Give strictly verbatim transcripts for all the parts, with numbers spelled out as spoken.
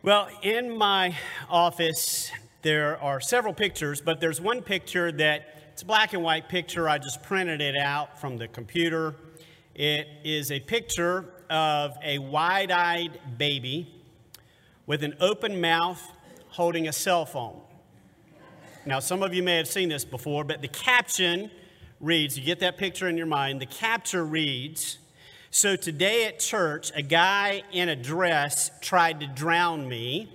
Well, in my office, there are several pictures, but there's one picture that, it's a black and white picture. I just printed it out from the computer. It is a picture of a wide-eyed baby with an open mouth holding a cell phone. Now, some of you may have seen this before, but the caption reads, you get that picture in your mind, the caption reads, "So today at church, a guy in a dress tried to drown me.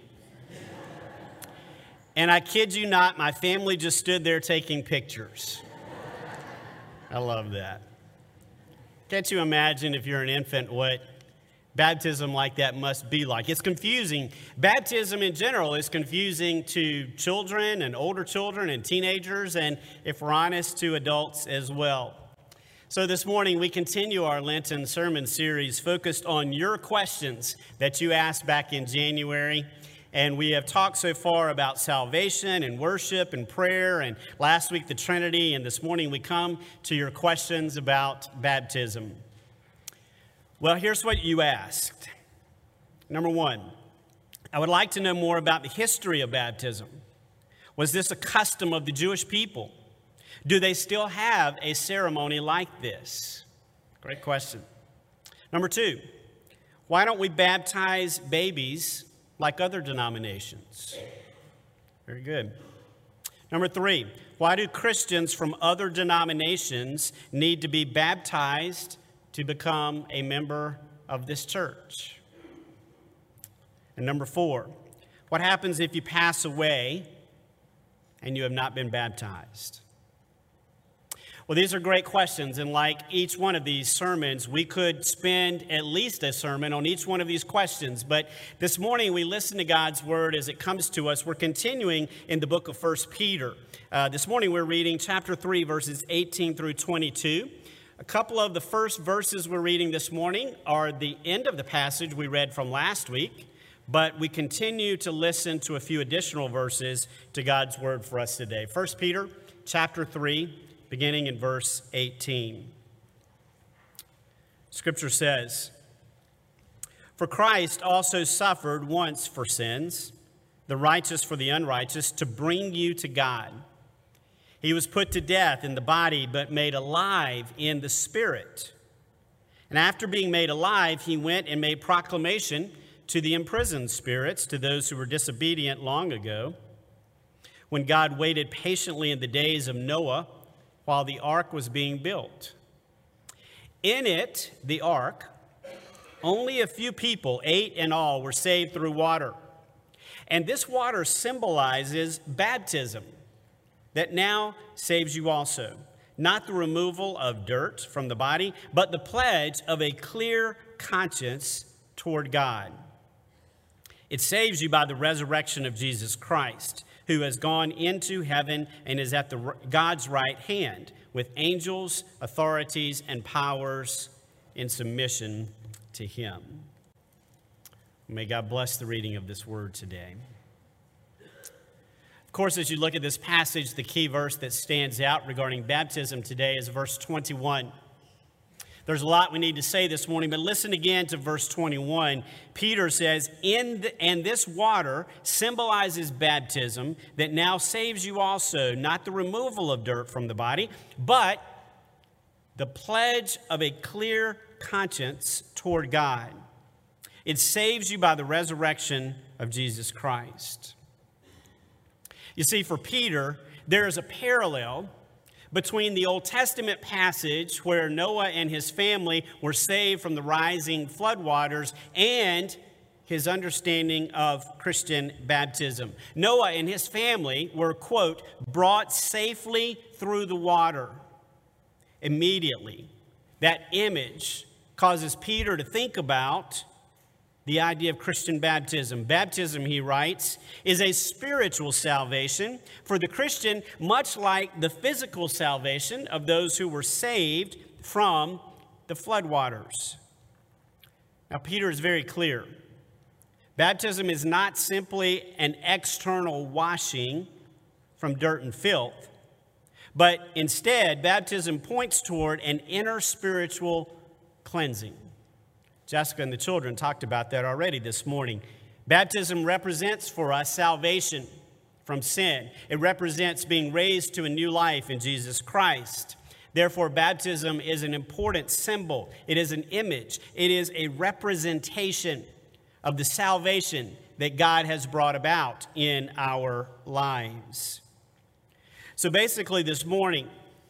And I kid you not, my family just stood there taking pictures." I love that. Can't you imagine if you're an infant what baptism like that must be like? It's confusing. Baptism in general is confusing to children and older children and teenagers, and if we're honest, to adults as well. So this morning we continue our Lenten sermon series focused on your questions that you asked back in January. And we have talked so far about salvation and worship and prayer, and last week the Trinity, and this morning we come to your questions about baptism. Well, here's what you asked. Number one, I would like to know more about the history of baptism. Was this a custom of the Jewish people? Do they still have a ceremony like this? Great question. Number two, why don't we baptize babies like other denominations? Very good. Number three, why do Christians from other denominations need to be baptized to become a member of this church? And number four, what happens if you pass away and you have not been baptized? Well, these are great questions, and like each one of these sermons, we could spend at least a sermon on each one of these questions. But this morning, we listen to God's word as it comes to us. We're continuing in the book of First Peter. Uh, this morning, we're reading chapter three, verses eighteen through twenty-two. A couple of the first verses we're reading this morning are the end of the passage we read from last week, but we continue to listen to a few additional verses to God's word for us today. First Peter chapter three, beginning in verse eighteen. Scripture says, "For Christ also suffered once for sins, the righteous for the unrighteous, to bring you to God. He was put to death in the body, but made alive in the spirit. And after being made alive, he went and made proclamation to the imprisoned spirits, to those who were disobedient long ago, when God waited patiently in the days of Noah, while the ark was being built. In it, the ark, only a few people, eight in all, were saved through water. And this water symbolizes baptism that now saves you also. Not the removal of dirt from the body, but the pledge of a clear conscience toward God. It saves you by the resurrection of Jesus Christ, who has gone into heaven and is at the God's right hand, with angels, authorities, and powers in submission to him." May God bless the reading of this word today. Of course, as you look at this passage, the key verse that stands out regarding baptism today is verse twenty-one. There's a lot we need to say this morning, but listen again to verse twenty-one. Peter says, "In the, and this water symbolizes baptism that now saves you also, not the removal of dirt from the body, but the pledge of a clear conscience toward God. It saves you by the resurrection of Jesus Christ." You see, for Peter, there is a parallel between the Old Testament passage where Noah and his family were saved from the rising floodwaters and his understanding of Christian baptism. Noah and his family were, quote, brought safely through the water. Immediately, that image causes Peter to think about the idea of Christian baptism. Baptism, he writes, is a spiritual salvation for the Christian, much like the physical salvation of those who were saved from the floodwaters. Now, Peter is very clear. Baptism is not simply an external washing from dirt and filth, but instead, baptism points toward an inner spiritual cleansing. Jessica and the children talked about that already this morning. Baptism represents for us salvation from sin. It represents being raised to a new life in Jesus Christ. Therefore, baptism is an important symbol. It is an image. It is a representation of the salvation that God has brought about in our lives. So basically this morning,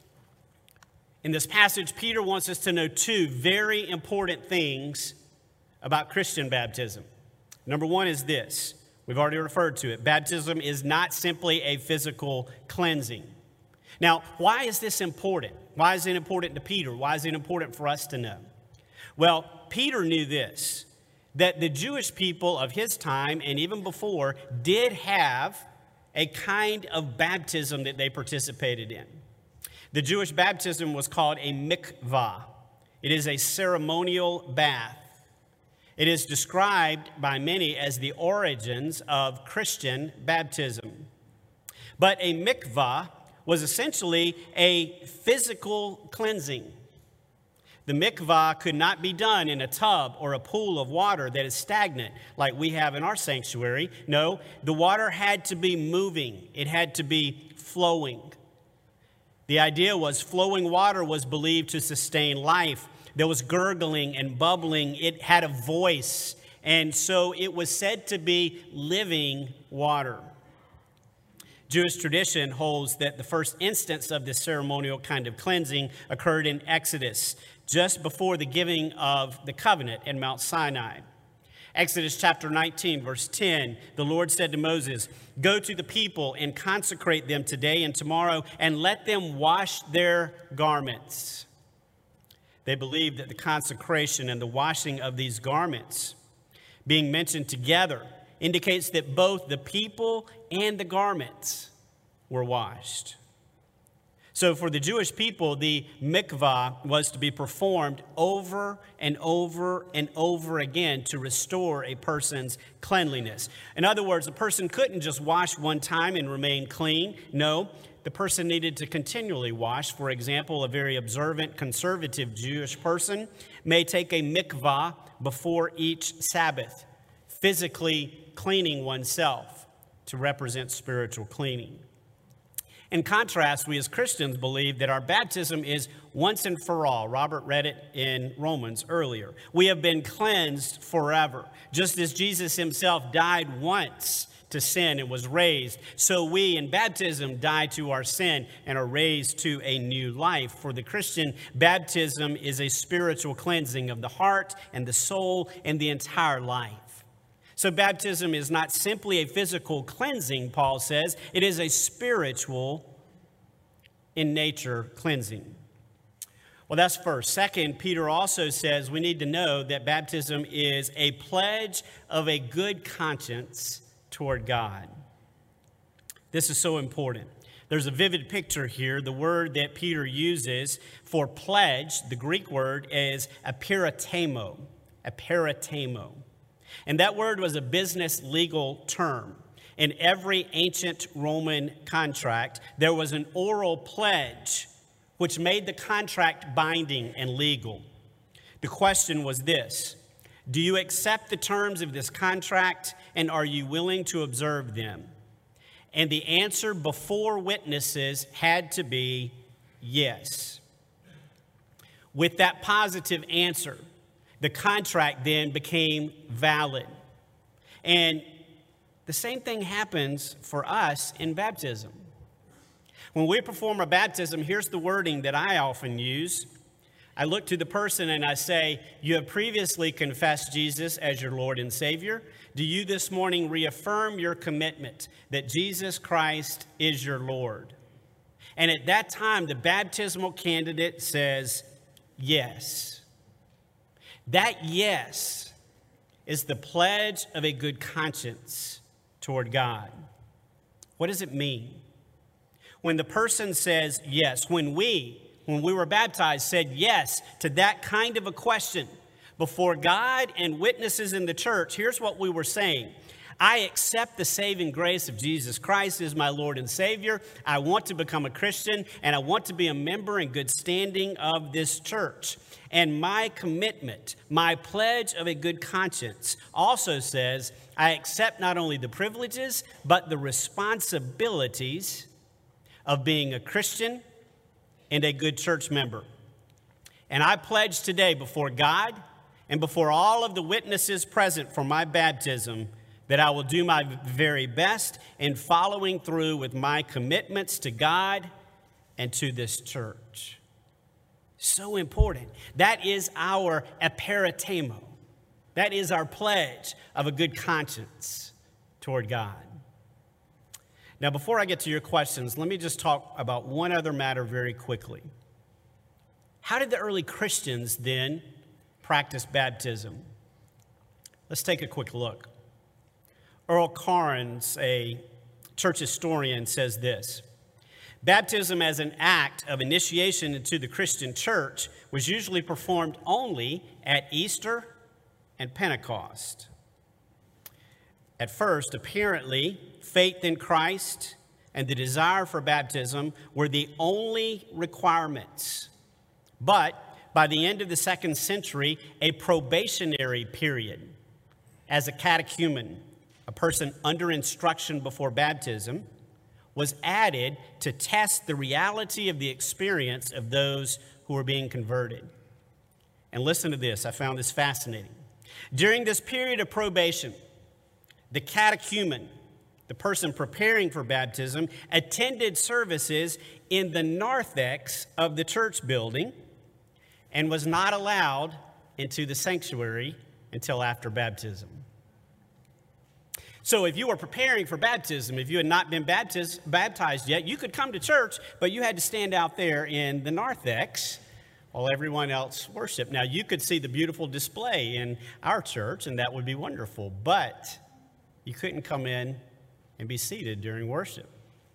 in this passage, Peter wants us to know two very important things about Christian baptism. Number one is this. We've already referred to it. Baptism is not simply a physical cleansing. Now, why is this important? Why is it important to Peter? Why is it important for us to know? Well, Peter knew this, that the Jewish people of his time and even before did have a kind of baptism that they participated in. The Jewish baptism was called a mikvah. It is a ceremonial bath. It is described by many as the origins of Christian baptism. But a mikvah was essentially a physical cleansing. The mikvah could not be done in a tub or a pool of water that is stagnant like we have in our sanctuary. No, the water had to be moving. It had to be flowing. The idea was flowing water was believed to sustain life. There was gurgling and bubbling. It had a voice. And so it was said to be living water. Jewish tradition holds that the first instance of this ceremonial kind of cleansing occurred in Exodus, just before the giving of the covenant in Mount Sinai. Exodus chapter nineteen, verse ten, the Lord said to Moses, "Go to the people and consecrate them today and tomorrow, and let them wash their garments." They believed that the consecration and the washing of these garments, being mentioned together, indicates that both the people and the garments were washed. So for the Jewish people, the mikvah was to be performed over and over and over again to restore a person's cleanliness. In other words, a person couldn't just wash one time and remain clean. No, the person needed to continually wash. For example, a very observant, conservative Jewish person may take a mikvah before each Sabbath, physically cleaning oneself to represent spiritual cleaning. In contrast, we as Christians believe that our baptism is once and for all. Robert read it in Romans earlier. We have been cleansed forever. Just as Jesus himself died once to sin and was raised, so we in baptism die to our sin and are raised to a new life. For the Christian, baptism is a spiritual cleansing of the heart and the soul and the entire life. So baptism is not simply a physical cleansing, Paul says. It is a spiritual in nature cleansing. Well, that's first. Second, Peter also says we need to know that baptism is a pledge of a good conscience toward God. This is so important. There's a vivid picture here. The word that Peter uses for pledge, the Greek word, is aperitemo. Aperitemo. And that word was a business legal term. In every ancient Roman contract, there was an oral pledge which made the contract binding and legal. The question was this: do you accept the terms of this contract, and are you willing to observe them? And the answer before witnesses had to be yes. With that positive answer, the contract then became valid. And the same thing happens for us in baptism. When we perform a baptism, here's the wording that I often use. I look to the person and I say, "You have previously confessed Jesus as your Lord and Savior. Do you this morning reaffirm your commitment that Jesus Christ is your Lord?" And at that time, the baptismal candidate says, yes. That yes is the pledge of a good conscience toward God. What does it mean? When the person says yes, when we, when we were baptized, said yes to that kind of a question before God and witnesses in the church, here's what we were saying. I accept the saving grace of Jesus Christ as my Lord and Savior. I want to become a Christian, and I want to be a member in good standing of this church. And my commitment, my pledge of a good conscience also says, I accept not only the privileges, but the responsibilities of being a Christian and a good church member. And I pledge today before God and before all of the witnesses present for my baptism that I will do my very best in following through with my commitments to God and to this church. So important. That is our aperitemo. That is our pledge of a good conscience toward God. Now, before I get to your questions, let me just talk about one other matter very quickly. How did the early Christians then practice baptism? Let's take a quick look. Earl Cairns, a church historian, says this: baptism as an act of initiation into the Christian church was usually performed only at Easter and Pentecost. At first, apparently, faith in Christ and the desire for baptism were the only requirements. But by the end of the second century, a probationary period as a catechumen, a person under instruction before baptism, was added to test the reality of the experience of those who were being converted. And listen to this, I found this fascinating. During this period of probation, the catechumen, the person preparing for baptism, attended services in the narthex of the church building and was not allowed into the sanctuary until after baptism. So if you were preparing for baptism, if you had not been baptized, baptized yet, you could come to church, but you had to stand out there in the narthex while everyone else worshiped. Now, you could see the beautiful display in our church, and that would be wonderful, but you couldn't come in and be seated during worship.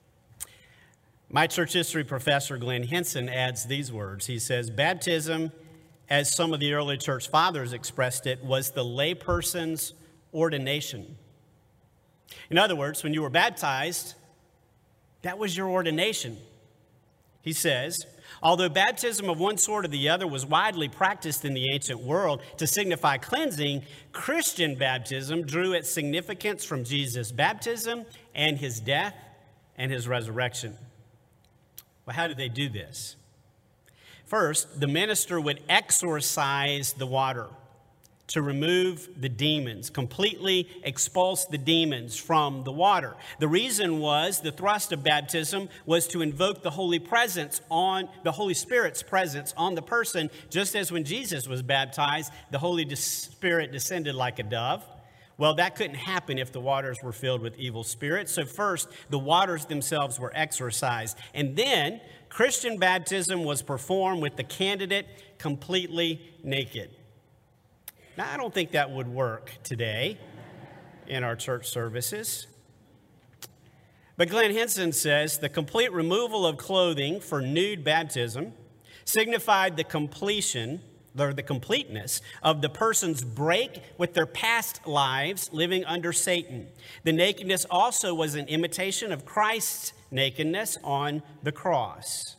My church history professor, Glenn Henson, adds these words. He says, baptism, as some of the early church fathers expressed it, was the layperson's ordination. In other words, when you were baptized, that was your ordination. He says, although baptism of one sort or the other was widely practiced in the ancient world to signify cleansing, Christian baptism drew its significance from Jesus' baptism and his death and his resurrection. Well, how did they do this? First, the minister would exorcise the water to remove the demons, completely expulse the demons from the water. The reason was the thrust of baptism was to invoke the Holy presence on the Holy Spirit's presence on the person, just as when Jesus was baptized, the Holy Spirit descended like a dove. Well, that couldn't happen if the waters were filled with evil spirits. So first, the waters themselves were exorcised. And then Christian baptism was performed with the candidate completely naked. Now, I don't think that would work today in our church services. But Glenn Henson says the complete removal of clothing for nude baptism signified the completion, or the completeness, of the person's break with their past lives living under Satan. The nakedness also was an imitation of Christ's nakedness on the cross.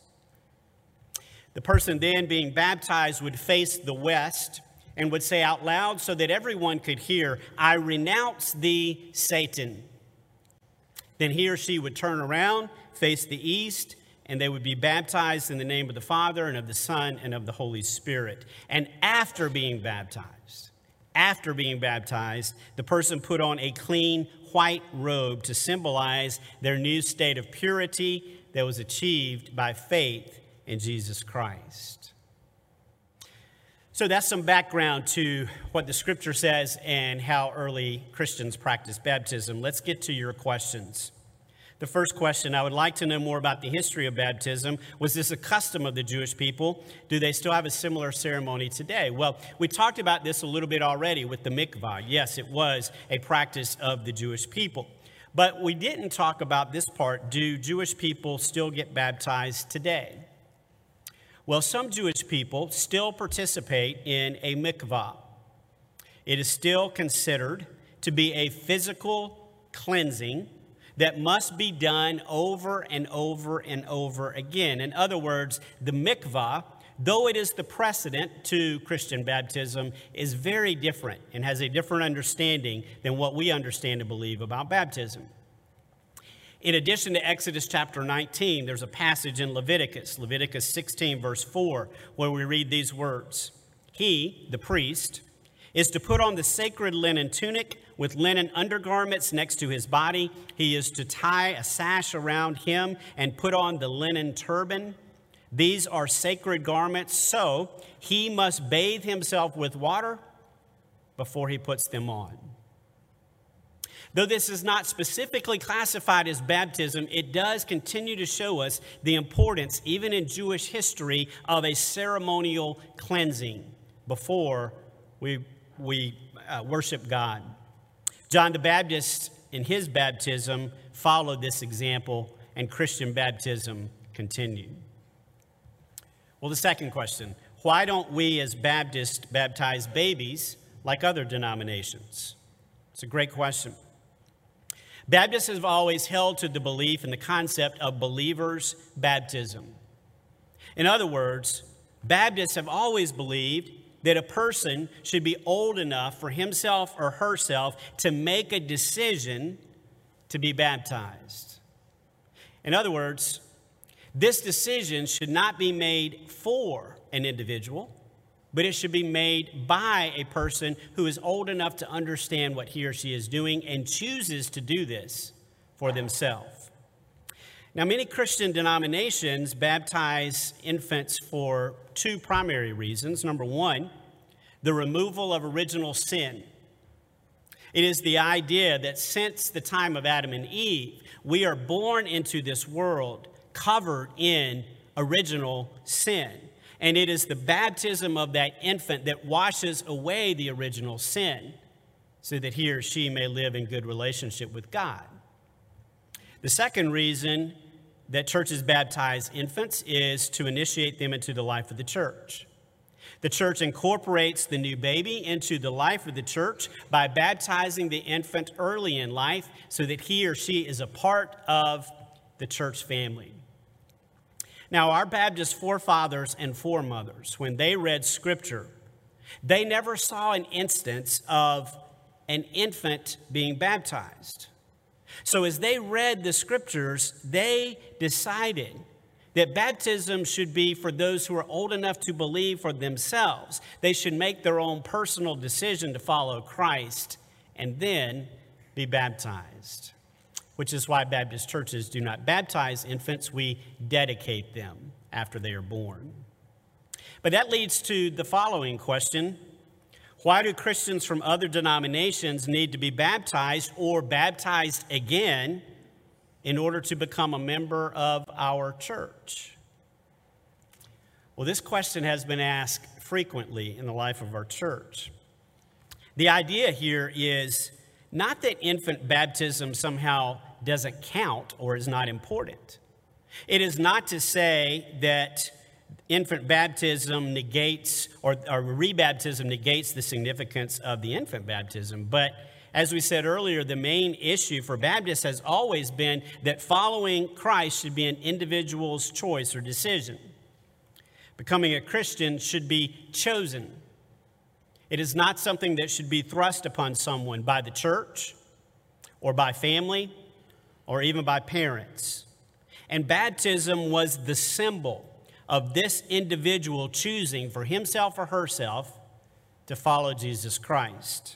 The person then being baptized would face the west and would say out loud so that everyone could hear, I renounce thee, Satan. Then he or she would turn around, face the east, and they would be baptized in the name of the Father and of the Son and of the Holy Spirit. And after being baptized, after being baptized, the person put on a clean white robe to symbolize their new state of purity that was achieved by faith in Jesus Christ. So that's some background to what the scripture says and how early Christians practiced baptism. Let's get to your questions. The first question, I would like to know more about the history of baptism. Was this a custom of the Jewish people? Do they still have a similar ceremony today? Well, we talked about this a little bit already with the mikvah. Yes, it was a practice of the Jewish people. But we didn't talk about this part. Do Jewish people still get baptized today? Well, some Jewish people still participate in a mikvah. It is still considered to be a physical cleansing that must be done over and over and over again. In other words, the mikvah though it is the precedent to Christian baptism, is very different and has a different understanding than what we understand and believe about baptism. In addition to Exodus chapter nineteen, there's a passage in Leviticus, Leviticus sixteen, verse four, where we read these words. He, the priest, is to put on the sacred linen tunic with linen undergarments next to his body. He is to tie a sash around him and put on the linen turban. These are sacred garments, so he must bathe himself with water before he puts them on. Though this is not specifically classified as baptism, it does continue to show us the importance, even in Jewish history, of a ceremonial cleansing before we, we uh, worship God. John the Baptist, in his baptism, followed this example, and Christian baptism continued. Well, the second question, why don't we as Baptists baptize babies like other denominations? It's a great question. Baptists have always held to the belief and the concept of believers' baptism. In other words, Baptists have always believed that a person should be old enough for himself or herself to make a decision to be baptized. In other words, this decision should not be made for an individual, but it should be made by a person who is old enough to understand what he or she is doing and chooses to do this for themselves. Now, many Christian denominations baptize infants for two primary reasons. Number one, the removal of original sin. It is the idea that since the time of Adam and Eve, we are born into this world covered in original sin. And it is the baptism of that infant that washes away the original sin so that he or she may live in good relationship with God. The second reason that churches baptize infants is to initiate them into the life of the church. The church incorporates the new baby into the life of the church by baptizing the infant early in life so that he or she is a part of the church family. Now, our Baptist forefathers and foremothers, when they read Scripture, they never saw an instance of an infant being baptized. So as they read the Scriptures, they decided that baptism should be for those who are old enough to believe for themselves. They should make their own personal decision to follow Christ and then be baptized, which is why Baptist churches do not baptize infants. We dedicate them after they are born. But that leads to the following question. Why do Christians from other denominations need to be baptized or baptized again in order to become a member of our church? Well, this question has been asked frequently in the life of our church. The idea here is not that infant baptism somehow doesn't count or is not important. It is not to say that infant baptism negates or, or rebaptism negates the significance of the infant baptism. But as we said earlier, the main issue for Baptists has always been that following Christ should be an individual's choice or decision. Becoming a Christian should be chosen. It is not something that should be thrust upon someone by the church or by family or even by parents. And baptism was the symbol of this individual choosing for himself or herself to follow Jesus Christ.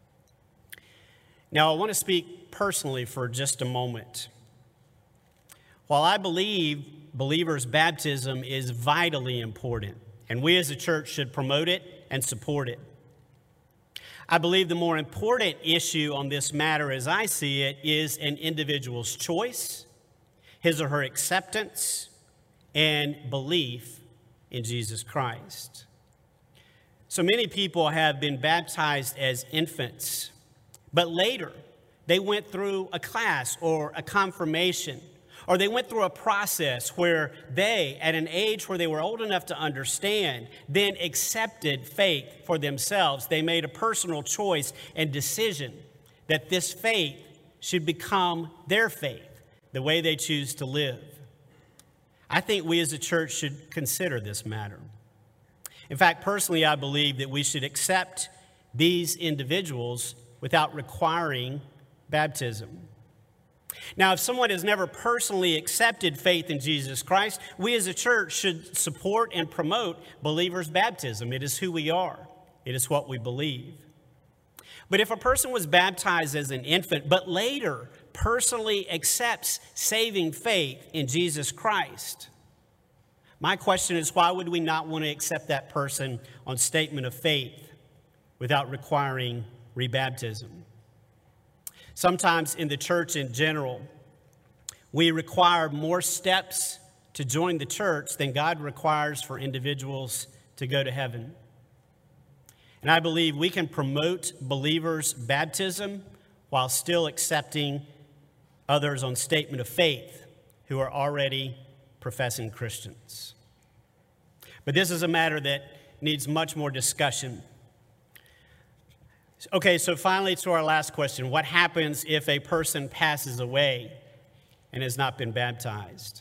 Now, I want to speak personally for just a moment. While I believe believers' baptism is vitally important, and we as a church should promote it and support it, I believe the more important issue on this matter, as I see it, is an individual's choice, his or her acceptance, and belief in Jesus Christ. So many people have been baptized as infants, but later they went through a class or a confirmation, or they went through a process where they, at an age where they were old enough to understand, then accepted faith for themselves. They made a personal choice and decision that this faith should become their faith, the way they choose to live. I think we as a church should consider this matter. In fact, personally, I believe that we should accept these individuals without requiring baptism. Now, if someone has never personally accepted faith in Jesus Christ, we as a church should support and promote believers' baptism. It is who we are. It is what we believe. But if a person was baptized as an infant, but later personally accepts saving faith in Jesus Christ, my question is, why would we not want to accept that person on statement of faith without requiring rebaptism? Sometimes in the church in general, we require more steps to join the church than God requires for individuals to go to heaven. And I believe we can promote believers' baptism while still accepting others on statement of faith who are already professing Christians. But this is a matter that needs much more discussion. Okay, so finally to our last question. What happens if a person passes away and has not been baptized?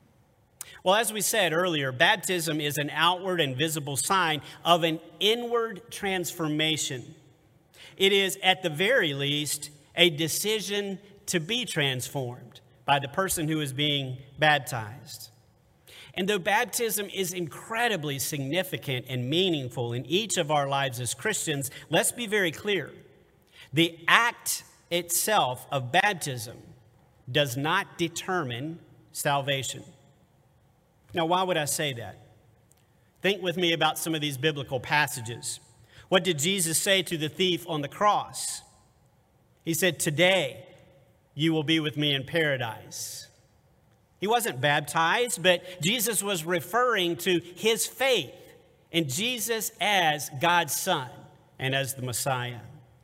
Well, as we said earlier, baptism is an outward and visible sign of an inward transformation. It is, at the very least, a decision to be transformed by the person who is being baptized. And though baptism is incredibly significant and meaningful in each of our lives as Christians, let's be very clear. The act itself of baptism does not determine salvation. Now, why would I say that? Think with me about some of these biblical passages. What did Jesus say to the thief on the cross? He said, "Today you will be with me in paradise." He wasn't baptized, but Jesus was referring to his faith in Jesus as God's Son and as the Messiah.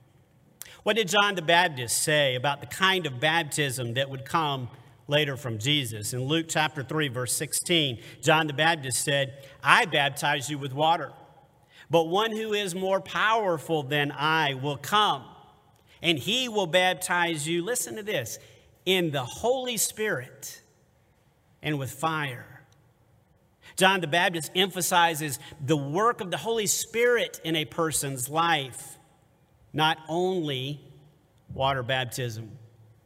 What did John the Baptist say about the kind of baptism that would come later from Jesus? In Luke chapter three, verse sixteen, John the Baptist said, "I baptize you with water, but one who is more powerful than I will come, and he will baptize you," listen to this, "in the Holy Spirit and with fire." John the Baptist emphasizes the work of the Holy Spirit in a person's life, not only water baptism.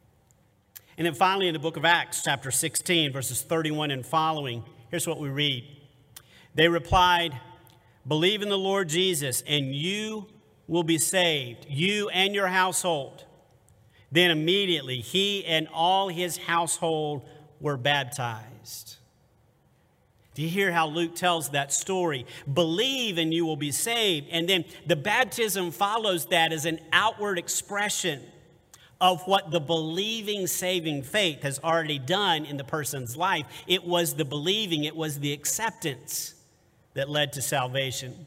And then finally, in the book of Acts, chapter sixteen, verses thirty-one and following, here's what we read. They replied, "Believe in the Lord Jesus, and you will be saved, you and your household." Then immediately he and all his household were baptized. Do you hear how Luke tells that story? Believe and you will be saved. And then the baptism follows that as an outward expression of what the believing, saving faith has already done in the person's life. It was the believing, it was the acceptance that led to salvation.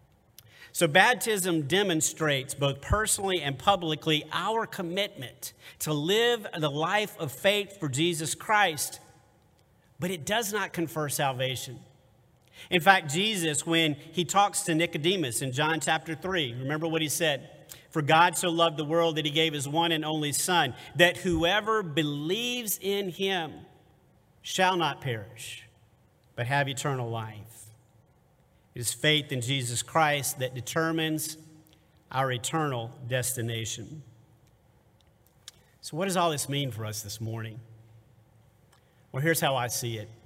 So baptism demonstrates both personally and publicly our commitment to live the life of faith for Jesus Christ, but it does not confer salvation. In fact, Jesus, when he talks to Nicodemus in John chapter three, remember what he said? "For God so loved the world that he gave his one and only Son, that whoever believes in him shall not perish, but have eternal life." It is faith in Jesus Christ that determines our eternal destination. So what does all this mean for us this morning? Well, here's how I see it.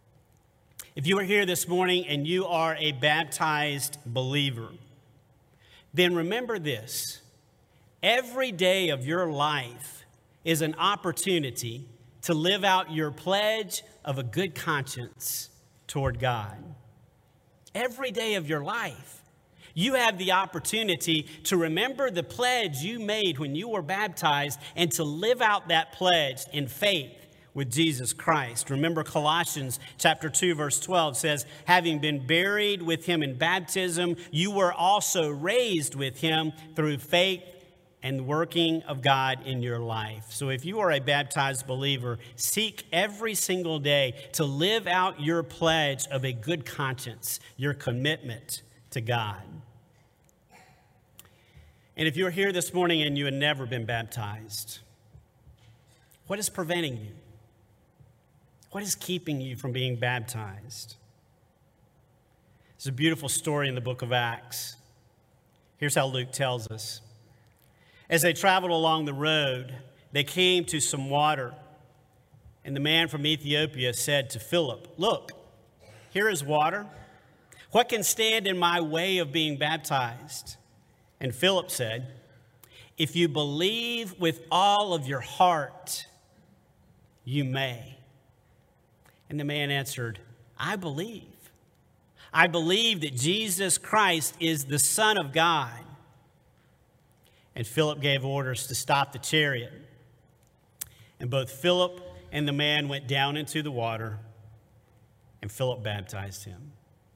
If you are here this morning and you are a baptized believer, then remember this. Every day of your life is an opportunity to live out your pledge of a good conscience toward God. Every day of your life, you have the opportunity to remember the pledge you made when you were baptized and to live out that pledge in faith with Jesus Christ. Remember Colossians chapter two, verse twelve says, "Having been buried with him in baptism, you were also raised with him through faith and the working of God in your life." So if you are a baptized believer, seek every single day to live out your pledge of a good conscience, your commitment to God. And if you're here this morning and you have never been baptized, what is preventing you? What is keeping you from being baptized? It's a beautiful story in the book of Acts. Here's how Luke tells us. As they traveled along the road, they came to some water. And the man from Ethiopia said to Philip, "Look, here is water. What can stand in my way of being baptized?" And Philip said, "If you believe with all of your heart, you may." And the man answered, "I believe. I believe that Jesus Christ is the Son of God." And Philip gave orders to stop the chariot. And both Philip and the man went down into the water, and Philip baptized him.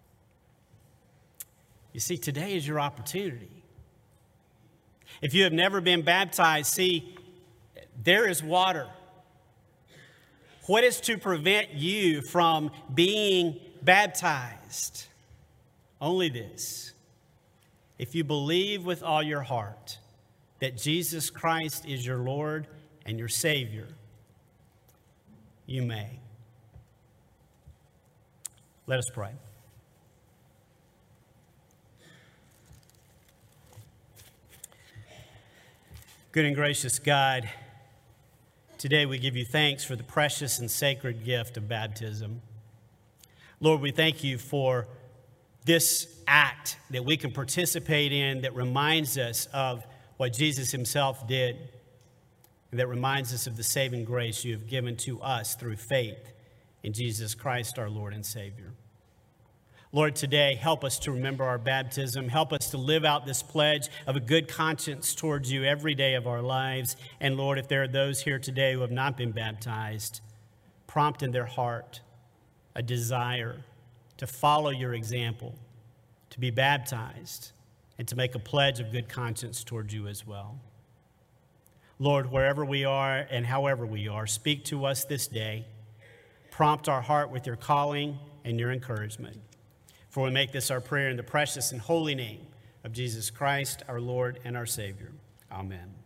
You see, today is your opportunity. If you have never been baptized, see, there is water. What is to prevent you from being baptized? Only this: if you believe with all your heart that Jesus Christ is your Lord and your Savior, you may. Let us pray. Good and gracious God, today we give you thanks for the precious and sacred gift of baptism. Lord, we thank you for this act that we can participate in that reminds us of what Jesus himself did, and that reminds us of the saving grace you have given to us through faith in Jesus Christ, our Lord and Savior. Lord, today, help us to remember our baptism. Help us to live out this pledge of a good conscience towards you every day of our lives. And Lord, if there are those here today who have not been baptized, prompt in their heart a desire to follow your example, to be baptized, and to make a pledge of good conscience towards you as well. Lord, wherever we are and however we are, speak to us this day. Prompt our heart with your calling and your encouragement. For we make this our prayer in the precious and holy name of Jesus Christ, our Lord and our Savior. Amen.